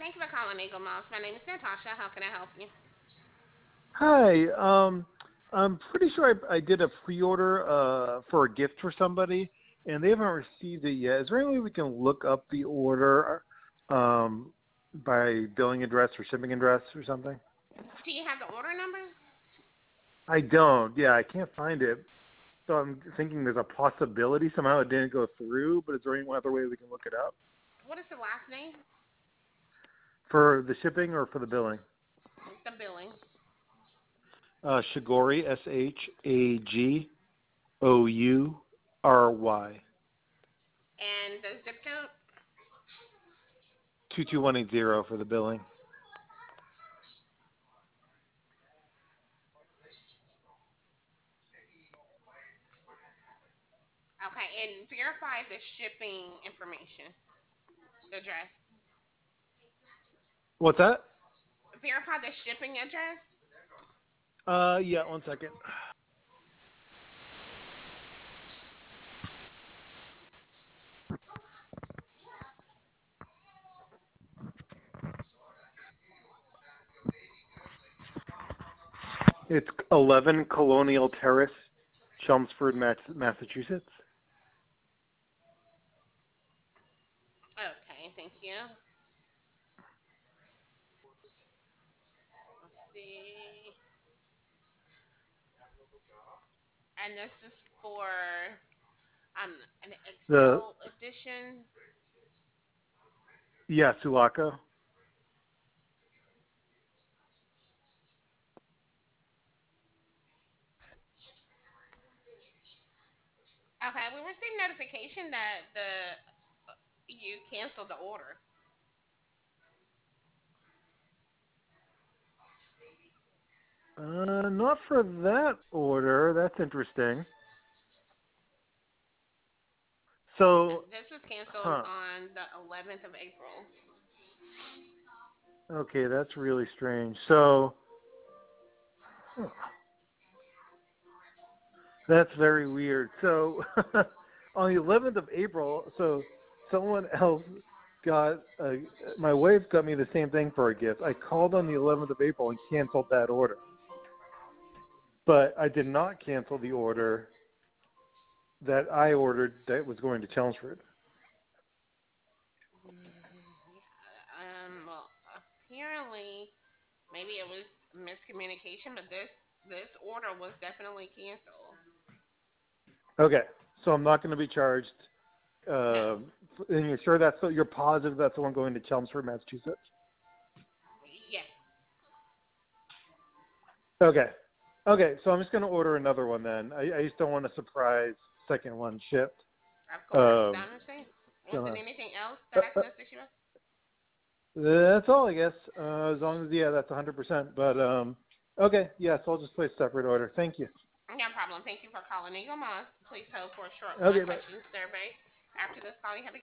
Thank you for calling Eagle Moss. My name is Natasha. How can I help you? Hi. I'm pretty sure I did a pre-order for a gift for somebody, and they haven't received it yet. Is there any way we can look up the order by billing address or shipping address or something? Do you have the order number? I don't. Yeah, I can't find it. So I'm thinking there's a possibility somehow it didn't go through, but is there any other way we can look it up? What is the last name? For the shipping or for the billing? The billing. Shagori, Shagoury. And the zip code? 22180 for the billing. Okay, and verify the shipping information. The address. What's that? Verify the shipping address. Yeah, one second. It's 11 Colonial Terrace, Chelmsford, Massachusetts. Okay, thank you. Let's see. And this is for an The Excel edition. Sulaco. Okay, we received notification that the you canceled the order. Not for that order. That's interesting. So, This was canceled huh? on the 11th of April. Okay, that's really strange. So, huh, that's very weird. So, on the 11th of April, so someone else got my wife got me the same thing for a gift. I called on the 11th of April and canceled that order. But I did not cancel the order that I ordered that was going to Chelmsford. Well, apparently, maybe it was miscommunication, but this order was definitely canceled. Okay, so I'm not going to be charged. No. Uh, and you're sure that's you're positive that's the one going to Chelmsford, Massachusetts? Yes. Okay. Okay, so I'm just going to order another one then. I just don't want a surprise second one shipped. Of course. I Um, understand. Was so, there anything else that I can assist you with? that's all, I guess. As long as that's 100%. But okay, yes, I'll just place a separate order. Thank you. No problem. Thank you for calling Eagle Moss. Please hold for a short Okay, bye. one-question survey. After this call, you have a